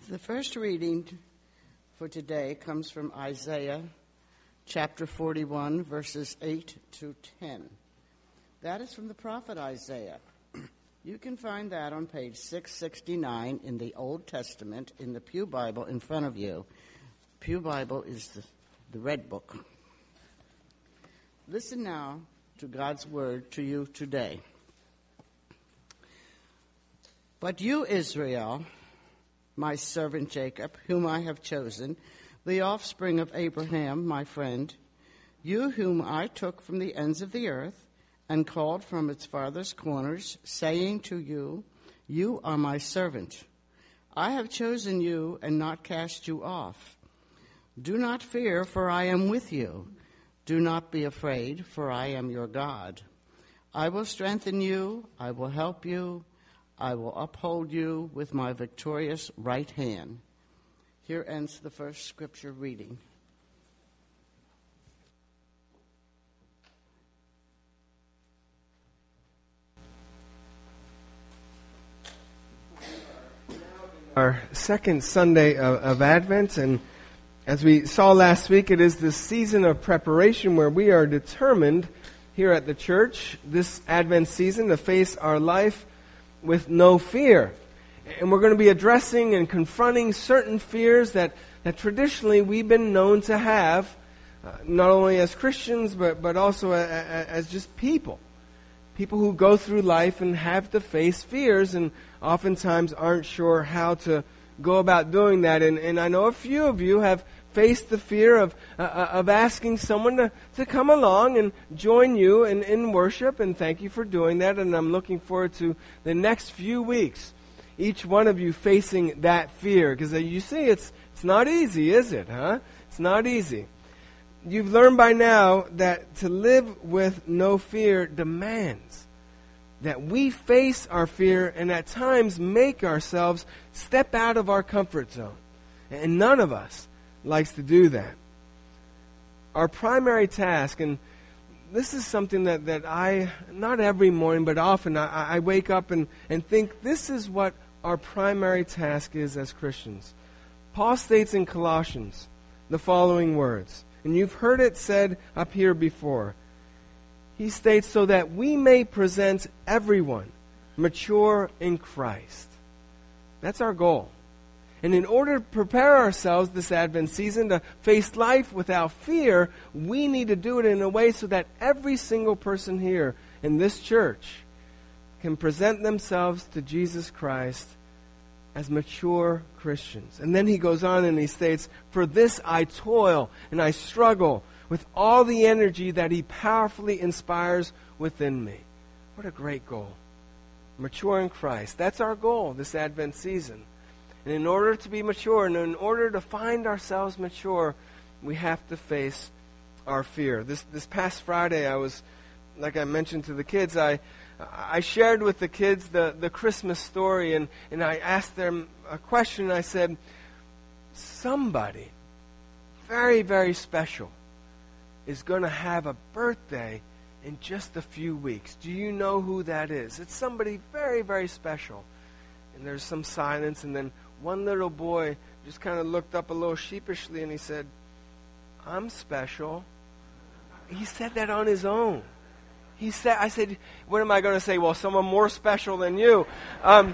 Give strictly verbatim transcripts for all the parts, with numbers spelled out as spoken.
The first reading for today comes from Isaiah chapter forty-one, verses eight to ten. That is from the prophet Isaiah. You can find that on page six sixty-nine in the Old Testament in the Pew Bible in front of you. Pew Bible is the, the red book. Listen now to God's word to you today. But you, Israel, my servant Jacob, whom I have chosen, the offspring of Abraham, my friend, you whom I took from the ends of the earth and called from its farthest corners, saying to you, you are my servant. I have chosen you and not cast you off. Do not fear, for I am with you. Do not be afraid, for I am your God. I will strengthen you, I will help you, I will uphold you with my victorious right hand. Here ends the first scripture reading. Our second Sunday of, of Advent, and as we saw last week, it is this season of preparation where we are determined here at the church this Advent season to face our life with no fear. And we're going to be addressing and confronting certain fears that, that traditionally we've been known to have, uh, not only as Christians, but, but also a, a, as just people. People who go through life and have to face fears and oftentimes aren't sure how to go about doing that. And, and I know a few of you have faced the fear of uh, of asking someone to, to come along and join you in, in worship, and thank you for doing that. And I'm looking forward to the next few weeks, each one of you facing that fear, because you see, it's it's not easy, is it? Huh? It's not easy. You've learned by now that to live with no fear demands that we face our fear and at times make ourselves step out of our comfort zone. And none of us likes to do that. Our primary task, and this is something that, that I, not every morning, but often I, I wake up and, and think this is what our primary task is as Christians. Paul states in Colossians the following words, and you've heard it said up here before. He states, so that we may present everyone mature in Christ. That's our goal. And in order to prepare ourselves this Advent season to face life without fear, we need to do it in a way so that every single person here in this church can present themselves to Jesus Christ as mature Christians. And then he goes on and he states, for this I toil and I struggle with all the energy that he powerfully inspires within me. What a great goal. Mature in Christ. That's our goal this Advent season. And in order to be mature, and in order to find ourselves mature, we have to face our fear. This this past Friday, I was, like I mentioned to the kids, I I shared with the kids the, the Christmas story, and, and I asked them a question. I said, somebody very, very special is going to have a birthday in just a few weeks. Do you know who that is? It's somebody very, very special. And there's some silence, and then one little boy just kind of looked up a little sheepishly and he said, I'm special. He said that on his own. He said, I said, what am I going to say? Well, someone more special than you. Um,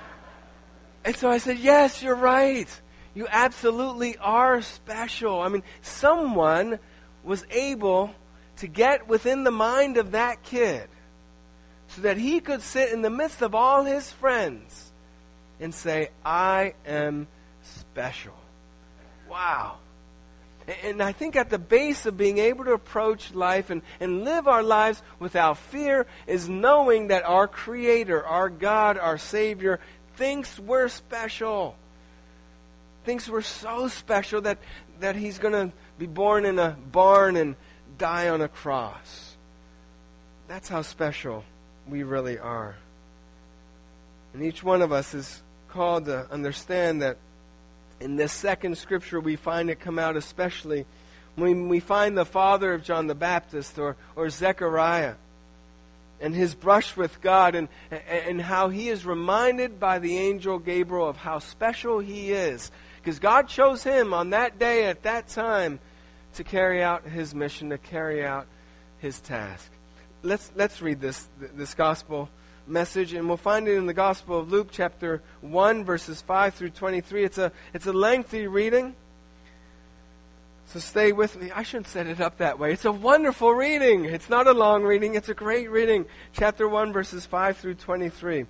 and so I said, yes, you're right. You absolutely are special. I mean, someone was able to get within the mind of that kid so that he could sit in the midst of all his friends and say, I am special. Wow. And I think at the base of being able to approach life and, and live our lives without fear is knowing that our Creator, our God, our Savior, thinks we're special. Thinks we're so special that, that He's going to be born in a barn and die on a cross. That's how special we really are. And each one of us is called to understand that in this second scripture we find it come out especially when we find the father of John the Baptist or, or Zechariah. and his brush with God, and, and how he is reminded by the angel Gabriel of how special he is. Because God chose him on that day, at that time, to carry out his mission, to carry out his task. Let's let's read this this gospel message, and we'll find it in the Gospel of Luke, chapter one, verses five through twenty-three. It's a it's a lengthy reading, so stay with me. I shouldn't set it up that way. It's a wonderful reading. It's not a long reading. It's a great reading. Chapter one, verses five through twenty-three.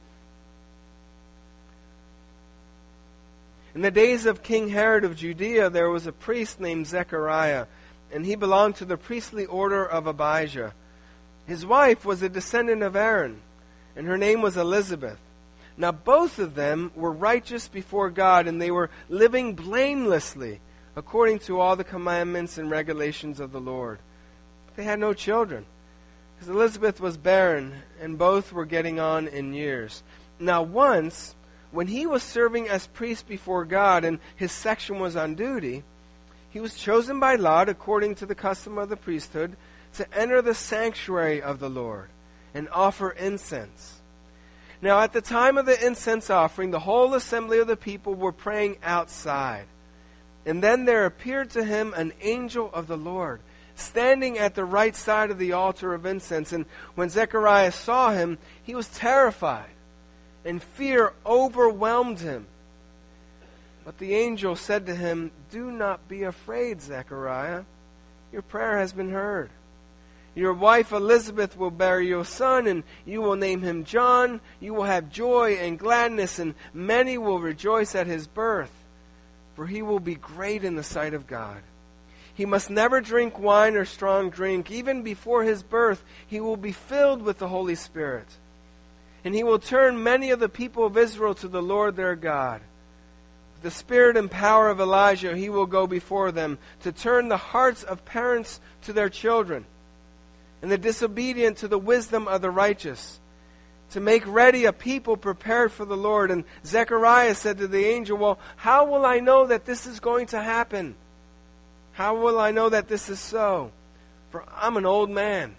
In the days of King Herod of Judea, there was a priest named Zechariah, and he belonged to the priestly order of Abijah. His wife was a descendant of Aaron, and her name was Elizabeth. Now both of them were righteous before God, and they were living blamelessly, according to all the commandments and regulations of the Lord. They had no children, because Elizabeth was barren, and both were getting on in years. Now once, when he was serving as priest before God, and his section was on duty, he was chosen by lot, according to the custom of the priesthood, to enter the sanctuary of the Lord and offer incense. Now at the time of the incense offering, the whole assembly of the people were praying outside. And then there appeared to him an angel of the Lord, standing at the right side of the altar of incense. And when Zechariah saw him, he was terrified, and fear overwhelmed him. But the angel said to him, "Do not be afraid, Zechariah. Your prayer has been heard. Your wife Elizabeth will bear you a son, and you will name him John. You will have joy and gladness, and many will rejoice at his birth, for he will be great in the sight of God. He must never drink wine or strong drink. Even before his birth, he will be filled with the Holy Spirit. And he will turn many of the people of Israel to the Lord their God. With the spirit and power of Elijah, he will go before them to turn the hearts of parents to their children, and the disobedient to the wisdom of the righteous, to make ready a people prepared for the Lord." And Zechariah said to the angel, "Well, how will I know that this is going to happen? How will I know that this is so? For I'm an old man,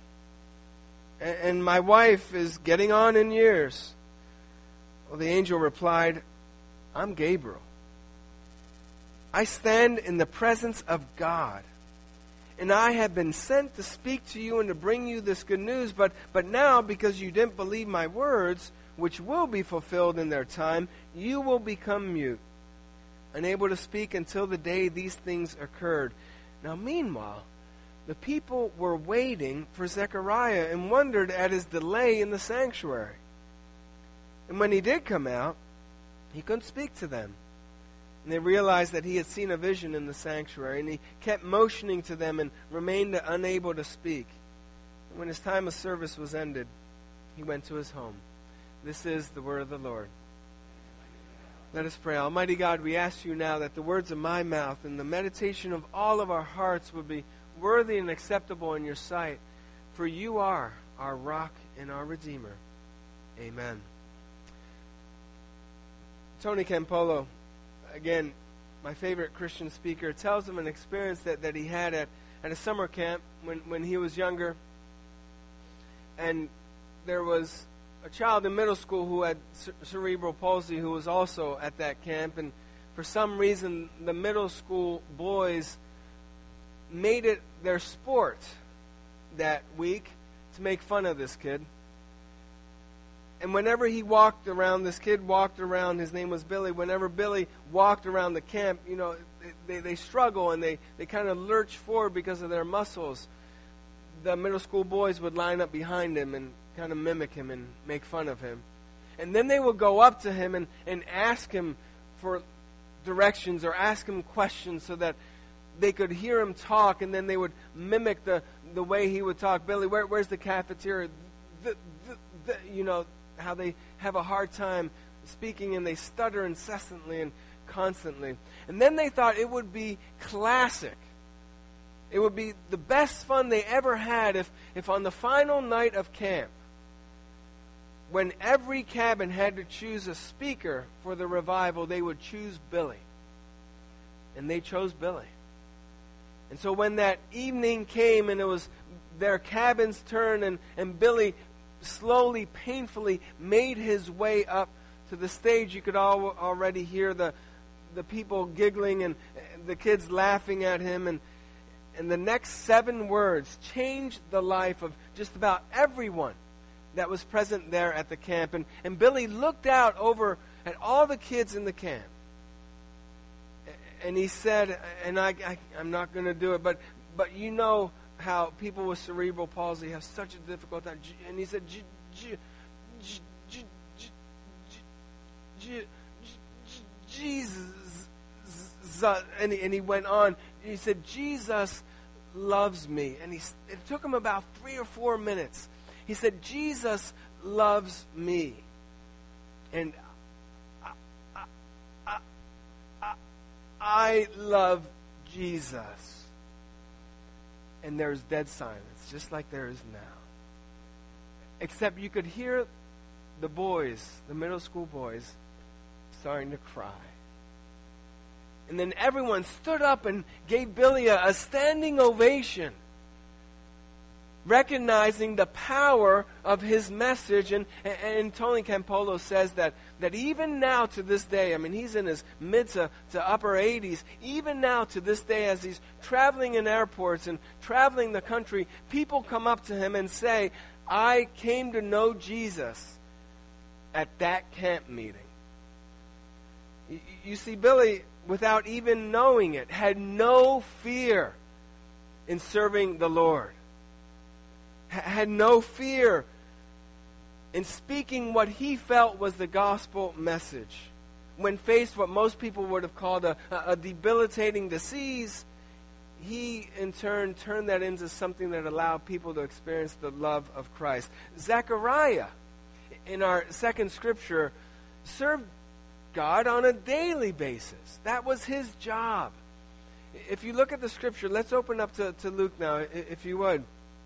and my wife is getting on in years." Well, the angel replied, "I'm Gabriel. I stand in the presence of God, and I have been sent to speak to you and to bring you this good news. But, but now, because you didn't believe my words, which will be fulfilled in their time, you will become mute, unable to speak until the day these things occurred." Now, meanwhile, the people were waiting for Zechariah and wondered at his delay in the sanctuary. And when he did come out, he couldn't speak to them. And they realized that he had seen a vision in the sanctuary, and he kept motioning to them and remained unable to speak. And when his time of service was ended, he went to his home. This is the word of the Lord. Let us pray. Almighty God, we ask you now that the words of my mouth and the meditation of all of our hearts would be worthy and acceptable in your sight, for you are our rock and our Redeemer. Amen. Tony Campolo, again, my favorite Christian speaker, tells of an experience that, that he had at, at a summer camp when, when he was younger. And there was a child in middle school who had c- cerebral palsy who was also at that camp. And for some reason, the middle school boys made it their sport that week to make fun of this kid. And whenever he walked around, this kid walked around, his name was Billy, whenever Billy walked around the camp, you know, they, they struggle and they, they kind of lurch forward because of their muscles. The middle school boys would line up behind him and kind of mimic him and make fun of him. And then they would go up to him and, and ask him for directions or ask him questions so that they could hear him talk, and then they would mimic the, the way he would talk. "Billy, where, where's the cafeteria?" The, the, the, you know, how they have a hard time speaking and they stutter incessantly and constantly. And then they thought it would be classic. It would be the best fun they ever had if, if on the final night of camp, when every cabin had to choose a speaker for the revival, they would choose Billy. And they chose Billy. And so when that evening came and it was their cabin's turn and, and Billy slowly, painfully made his way up to the stage, you could al- already hear the the people giggling and the kids laughing at him. And, and the next seven words changed the life of just about everyone that was present there at the camp. And, and Billy looked out over at all the kids in the camp. And he said, and I, I, I'm not going to do it, but but you know how people with cerebral palsy have such a difficult time. And he said, J- J- J- J- J- Jesus. And he, and he went on. He said, Jesus loves me. And he, it took him about three or four minutes. He said, Jesus loves me. And I, I, I, I, I love Jesus. And there's dead silence, just like there is now. Except you could hear the boys, the middle school boys, starting to cry. And then everyone stood up and gave Billy a, a standing ovation, recognizing the power of his message. And, and, and Tony Campolo says that, that even now to this day, I mean, he's in his mid to, to upper eighties, even now to this day as he's traveling in airports and traveling the country, people come up to him and say, I came to know Jesus at that camp meeting. You, you see, Billy, without even knowing it, had no fear in serving the Lord. H- had no fear in speaking what he felt was the gospel message. When faced what most people would have called a, a debilitating disease, he in turn turned that into something that allowed people to experience the love of Christ. Zechariah, in our second scripture, served God on a daily basis. That was his job. If you look at the scripture, let's open up to, to Luke now, if you would.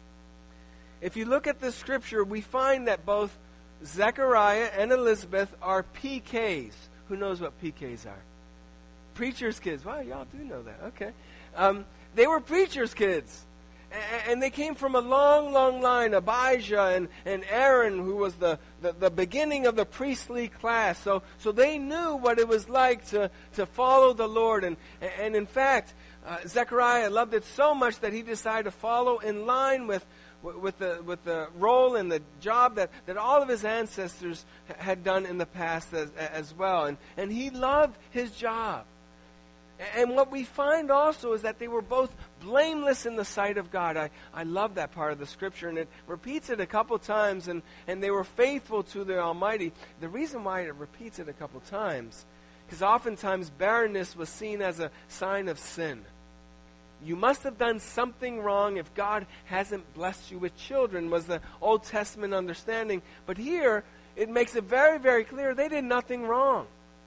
If you look at the scripture, we find that both Zechariah and Elizabeth are P Ks. Who knows what P Ks are? Preacher's kids. Wow, y'all do know that. Okay. Um, they were preacher's kids. And they came from a long, long line, Abijah and, and Aaron, who was the, the, the beginning of the priestly class. So so they knew what it was like to, to follow the Lord. And, and in fact, uh, Zechariah loved it so much that he decided to follow in line with, with, the, with the role and the job that, that all of his ancestors had done in the past as, as well. And, and he loved his job. And what we find also is that they were both blameless in the sight of God. I, I love that part of the scripture, and it repeats it a couple times, and, and they were faithful to the Almighty. The reason why it repeats it a couple times, because oftentimes barrenness was seen as a sign of sin. You must have done something wrong if God hasn't blessed you with children, was the Old Testament understanding. But here, it makes it very, very clear they did nothing wrong.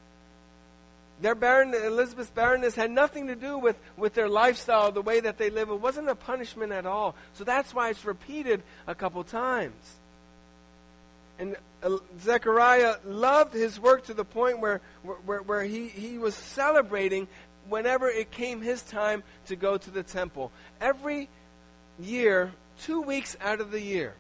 Their barren, Elizabeth's barrenness had nothing to do with, with their lifestyle, the way that they live. It wasn't a punishment at all. So that's why it's repeated a couple times. And uh, Zechariah loved his work to the point where, where, where he, he was celebrating whenever it came his time to go to the temple. Every year, two weeks out of the year,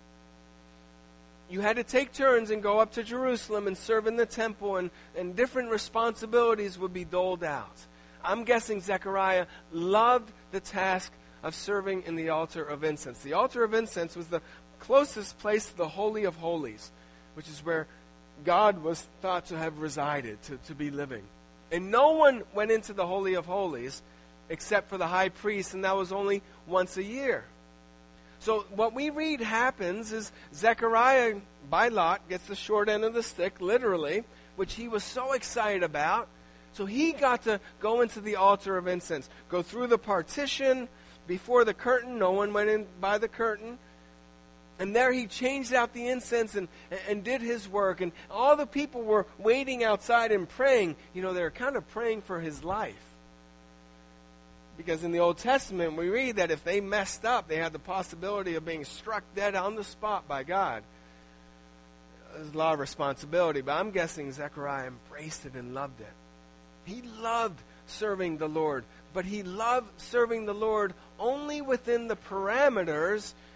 you had to take turns and go up to Jerusalem and serve in the temple, and, and different responsibilities would be doled out. I'm guessing Zechariah loved the task of serving in the altar of incense. The altar of incense was the closest place to the Holy of Holies, which is where God was thought to have resided, to, to be living. And no one went into the Holy of Holies except for the high priest, and that was only once a year. So what we read happens is Zechariah, by lot, gets the short end of the stick, literally, which he was so excited about. So he got to go into the altar of incense, go through the partition, before the curtain. No one went in by the curtain. And there he changed out the incense and, and did his work. And all the people were waiting outside and praying. You know, they were kind of praying for his life. Because in the Old Testament, we read that if they messed up, they had the possibility of being struck dead on the spot by God. There's a lot of responsibility, but I'm guessing Zechariah embraced it and loved it. He loved serving the Lord, but he loved serving the Lord only within the parameters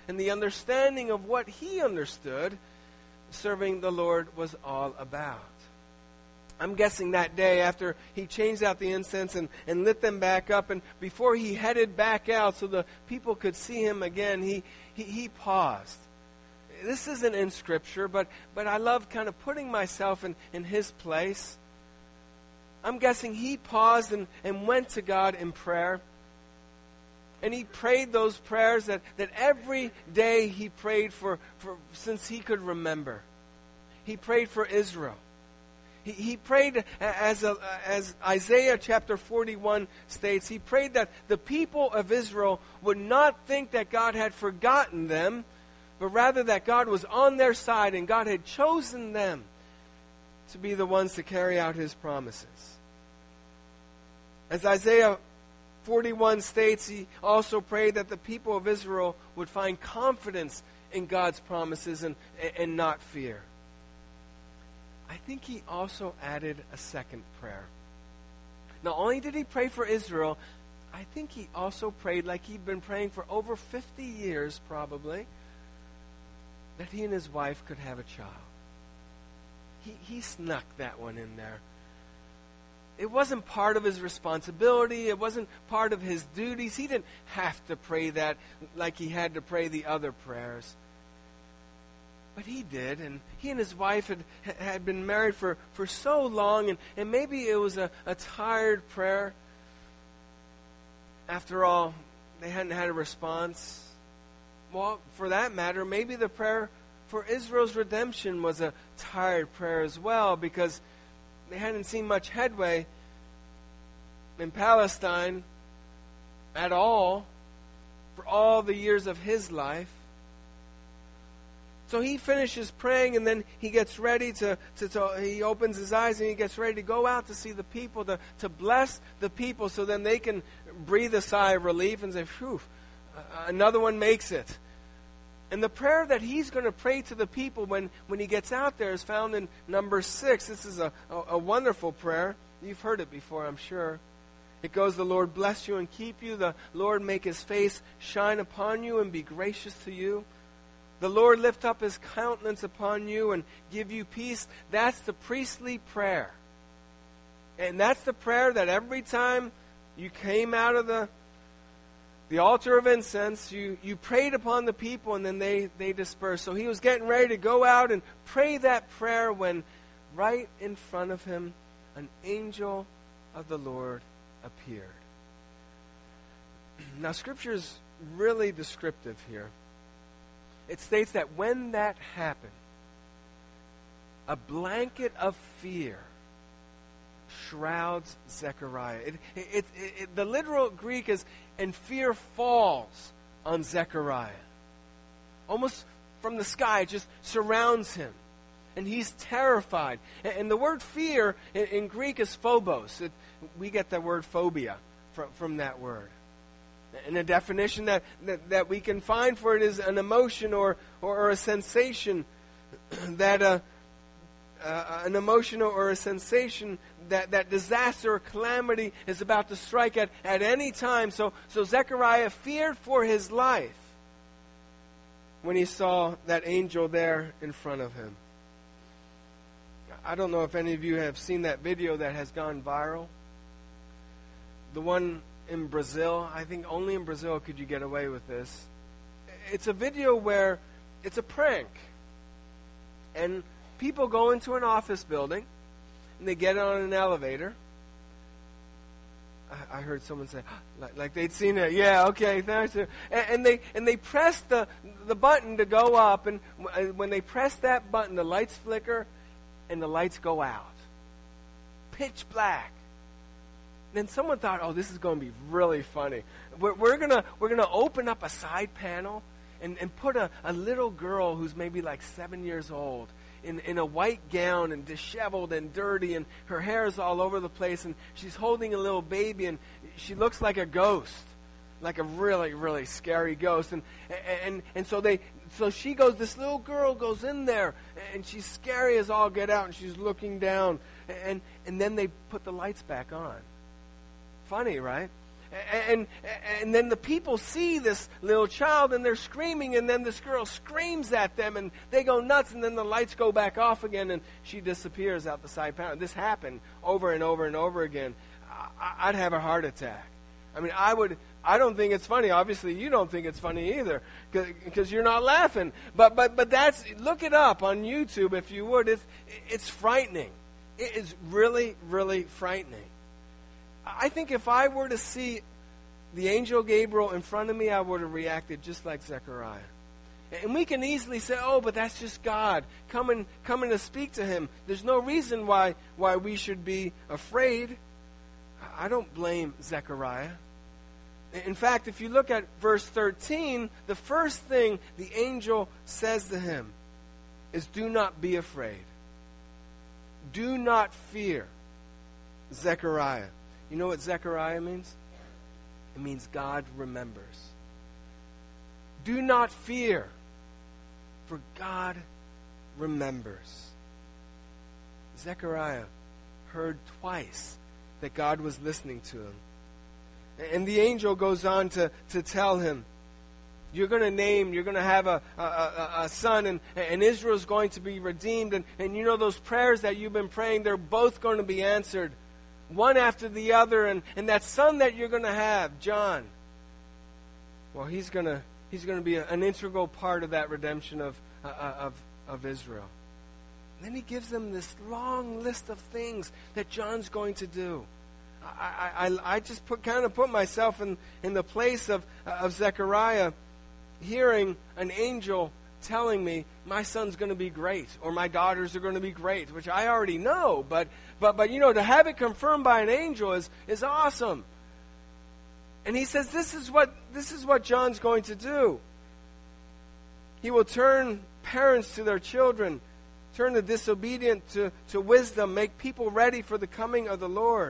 and the understanding of what he understood serving the Lord was all about. I'm guessing that day after he changed out the incense and, and lit them back up, and before he headed back out so the people could see him again, he, he, he paused. This isn't in Scripture, but, but I love kind of putting myself in, in his place. I'm guessing he paused and, and went to God in prayer. And he prayed those prayers that, that every day he prayed for, for since he could remember. He prayed for Israel. He, he prayed, as, a, as Isaiah chapter forty-one states, he prayed that the people of Israel would not think that God had forgotten them, but rather that God was on their side and God had chosen them to be the ones to carry out his promises. As Isaiah forty-one states, he also prayed that the people of Israel would find confidence in God's promises and, and not fear. I think he also added a second prayer. Not only did he pray for Israel, I think he also prayed, like he'd been praying for over fifty years probably, that he and his wife could have a child. He, he snuck that one in there. It wasn't part of his responsibility. It wasn't part of his duties. He didn't have to pray that like he had to pray the other prayers. But he did, and he and his wife had had been married for, for so long, and, and maybe it was a, a tired prayer. After all, they hadn't had a response. Well, for that matter, maybe the prayer for Israel's redemption was a tired prayer as well, because they hadn't seen much headway in Palestine at all for all the years of his life. So he finishes praying, and then he gets ready to, to, to, he opens his eyes and he gets ready to go out to see the people, to, to bless the people, so then they can breathe a sigh of relief and say, phew, uh, another one makes it. And the prayer that he's going to pray to the people when, when he gets out there is found in number six. This is a, a, a wonderful prayer. You've heard it before, I'm sure. It goes, "The Lord bless you and keep you. The Lord make his face shine upon you and be gracious to you. The Lord lift up his countenance upon you and give you peace." That's the priestly prayer. And that's the prayer that every time you came out of the the altar of incense, you, you prayed upon the people, and then they, they dispersed. So he was getting ready to go out and pray that prayer when right in front of him an angel of the Lord appeared. Now, Scripture is really descriptive here. It states that when that happened, a blanket of fear shrouds Zechariah. It, it, it, it, the literal Greek is, "and fear falls on Zechariah." Almost from the sky, it just surrounds him. And he's terrified. And, and the word fear in, in Greek is phobos. It, we get the word phobia from, from that word. And a definition that, that, that we can find for it is an emotion or, or, or a sensation that uh, uh, an emotion or a sensation that, that disaster or calamity is about to strike at, at any time. So, so Zechariah feared for his life when he saw that angel there in front of him. I don't know if any of you have seen that video that has gone viral. The one in Brazil. I think only in Brazil could you get away with this. It's a video where it's a prank. And people go into an office building and they get on an elevator. I, I heard someone say, like, like they'd seen it. Yeah, okay, thanks. And, and they and they press the the button to go up, and when they press that button, the lights flicker and the lights go out. Pitch black. Then someone thought, "Oh, this is going to be really funny. We're, we're gonna we're gonna open up a side panel and, and put a, a little girl who's maybe like seven years old in in a white gown and disheveled and dirty, and her hair is all over the place, and she's holding a little baby, and she looks like a ghost, like a really really scary ghost." And and and so they so she goes. This little girl goes in there, and she's scary as all get out, and she's looking down, and and then they put the lights back on. Funny, right? And, and then the people see this little child and they're screaming, and then this girl screams at them and they go nuts, and then the lights go back off again and she disappears out the side panel. This happened over and over and over again. I'd have a heart attack. I mean, I would. I don't think it's funny. Obviously, you don't think it's funny either, because you're not laughing. But but but that's, look it up on YouTube if you would. It's it's frightening. It is really really frightening. I think if I were to see the angel Gabriel in front of me, I would have reacted just like Zechariah. And we can easily say, "Oh, but that's just God coming coming to speak to him." There's no reason why why we should be afraid. I don't blame Zechariah. In fact, if you look at verse thirteen, the first thing the angel says to him is, "Do not be afraid. Do not fear, Zechariah." You know what Zechariah means? It means God remembers. Do not fear, for God remembers. Zechariah heard twice that God was listening to him. And the angel goes on to, to tell him, you're going to name, you're going to have a, a, a, a son, and, and Israel's going to be redeemed. And, and you know those prayers that you've been praying, they're both going to be answered, one after the other. And, and that son that you're going to have, John, well, he's going to he's going to be a, an integral part of that redemption of, uh, of, of Israel. And then he gives them this long list of things that John's going to do. I, I, I just put, kind of put myself in, in the place of, of Zechariah, hearing an angel telling me my son's going to be great, or my daughters are going to be great, which I already know. But, but, but you know, to have it confirmed by an angel is, is awesome. And he says this is what this is what John's going to do. He will turn parents to their children, turn the disobedient to, to wisdom, make people ready for the coming of the Lord.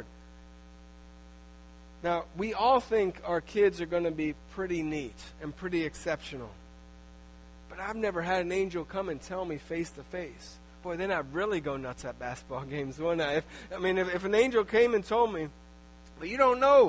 Now, we all think our kids are going to be pretty neat and pretty exceptional. But I've never had an angel come and tell me face to face. Boy, then I'd really go nuts at basketball games, wouldn't I? If, I mean, if, if an angel came and told me, but you don't know.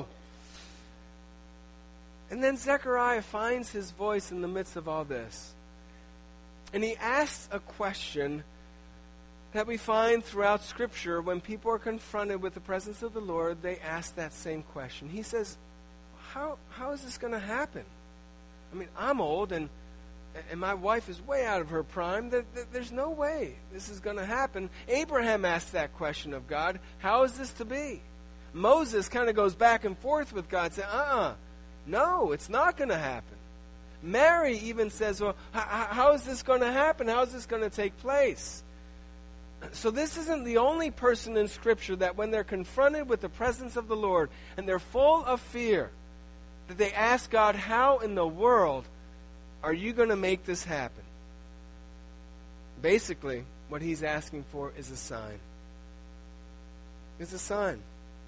And then Zechariah finds his voice in the midst of all this. And he asks a question that we find throughout Scripture. When people are confronted with the presence of the Lord, they ask that same question. He says, how how is this going to happen? I mean, I'm old, and and my wife is way out of her prime. There, there, there's no way this is going to happen. Abraham asked that question of God, how is this to be? Moses kind of goes back and forth with God, saying, uh-uh, no, it's not going to happen. Mary even says, well, how, how is this going to happen? How is this going to take place? So this isn't the only person in Scripture that when they're confronted with the presence of the Lord and they're full of fear, that they ask God, how in the world are you going to make this happen? Basically, what he's asking for is a sign. It's a sign.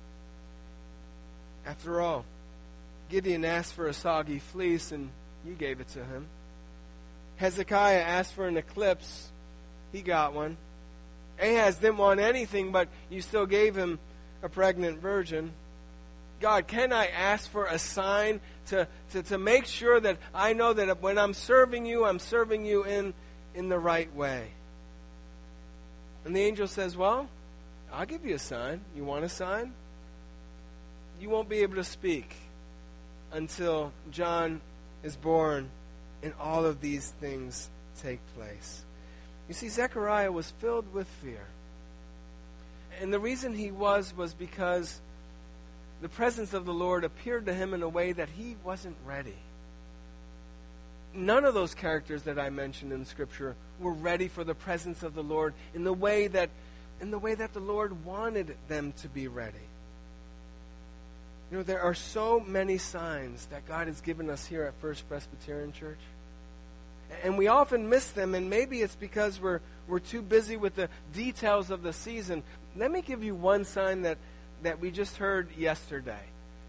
After all, Gideon asked for a soggy fleece and you gave it to him. Hezekiah asked for an eclipse. He got one. Ahaz didn't want anything, but you still gave him a pregnant virgin. God, can I ask for a sign to, to, to make sure that I know that when I'm serving you, I'm serving you in, in the right way? And the angel says, well, I'll give you a sign. You want a sign? You won't be able to speak until John is born and all of these things take place. You see, Zechariah was filled with fear. And the reason he was was because the presence of the Lord appeared to him in a way that he wasn't ready. None of those characters that I mentioned in Scripture were ready for the presence of the Lord in the way that, in the way that the Lord wanted them to be ready. You know, there are so many signs that God has given us here at First Presbyterian Church. And we often miss them, and maybe it's because we're we're too busy with the details of the season. Let me give you one sign that, that we just heard yesterday.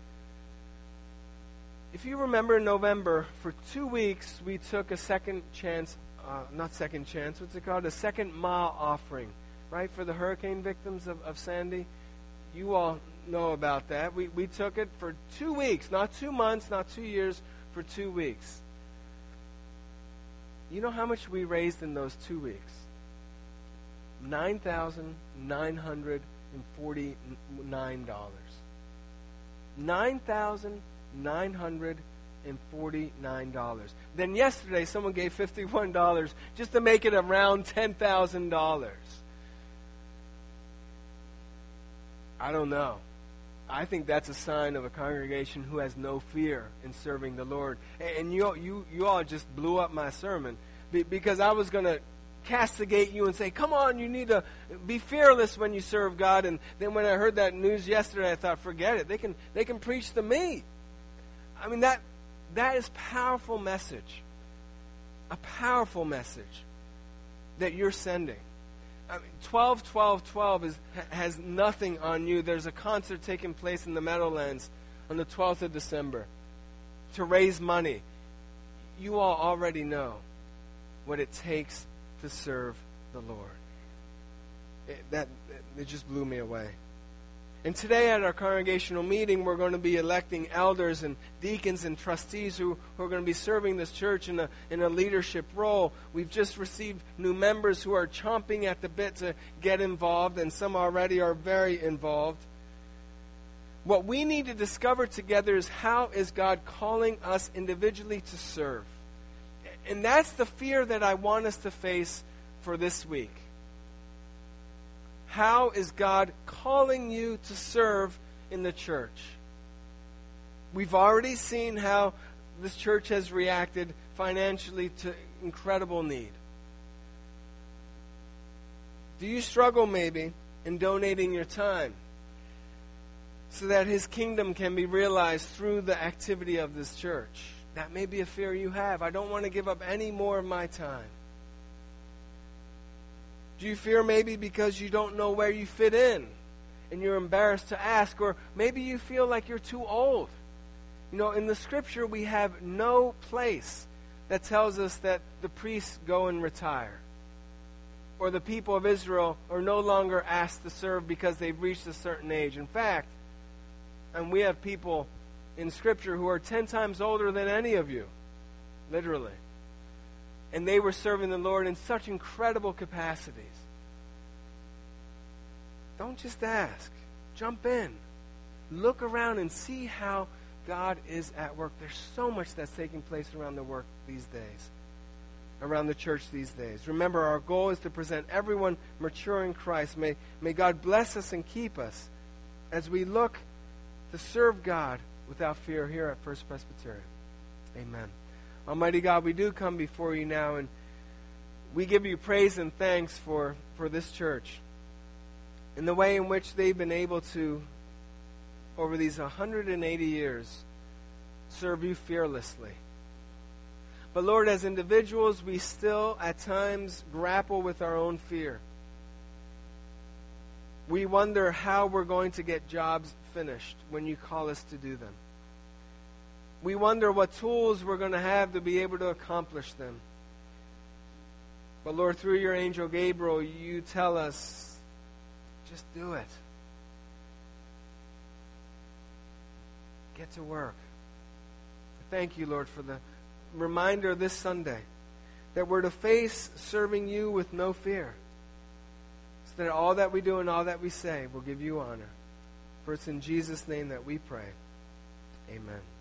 If you remember in November, for two weeks, we took a second chance, uh, not second chance, what's it called? A second mile offering, right, for the hurricane victims of, of Sandy. You all know about that. We, we took it for two weeks, not two months, not two years, for two weeks. You know how much we raised in those two weeks? nine thousand nine hundred forty-nine dollars. nine thousand nine hundred forty-nine dollars. Then yesterday, someone gave fifty-one dollars just to make it around ten thousand dollars. I don't know. I think that's a sign of a congregation who has no fear in serving the Lord. And you you, you all just blew up my sermon because I was going to castigate you and say, come on, you need to be fearless when you serve God. And then when I heard that news yesterday, I thought, forget it. They can they can preach to me. I mean, that that is powerful message. A powerful message that you're sending. I mean, twelve twelve twelve is, has nothing on you. There's a concert taking place in the Meadowlands on the twelfth of December to raise money. You all already know what it takes to serve the Lord. It, that, it just blew me away. And today at our congregational meeting, we're going to be electing elders and deacons and trustees who, who are going to be serving this church in a, in a leadership role. We've just received new members who are chomping at the bit to get involved, and some already are very involved. What we need to discover together is how is God calling us individually to serve. And that's the fear that I want us to face for this week. How is God calling you to serve in the church? We've already seen how this church has reacted financially to incredible need. Do you struggle maybe in donating your time so that His kingdom can be realized through the activity of this church? That may be a fear you have. I don't want to give up any more of my time. Do you fear maybe because you don't know where you fit in and you're embarrassed to ask? Or maybe you feel like you're too old. You know, in the Scripture we have no place that tells us that the priests go and retire. Or the people of Israel are no longer asked to serve because they've reached a certain age. In fact, and we have people in Scripture who are ten times older than any of you. Literally. And they were serving the Lord in such incredible capacities. Don't just ask. Jump in. Look around and see how God is at work. There's so much that's taking place around the work these days. Around the church these days. Remember, our goal is to present everyone mature in Christ. May, may God bless us and keep us as we look to serve God without fear here at First Presbyterian. Amen. Almighty God, we do come before you now, and we give you praise and thanks for, for this church and the way in which they've been able to, over these one hundred eighty years, serve you fearlessly. But Lord, as individuals, we still at times grapple with our own fear. We wonder how we're going to get jobs finished when you call us to do them. We wonder what tools we're going to have to be able to accomplish them. But Lord, through your angel Gabriel, you tell us, just do it. Get to work. Thank you, Lord, for the reminder this Sunday that we're to face serving you with no fear. So that all that we do and all that we say will give you honor. For it's in Jesus' name that we pray. Amen.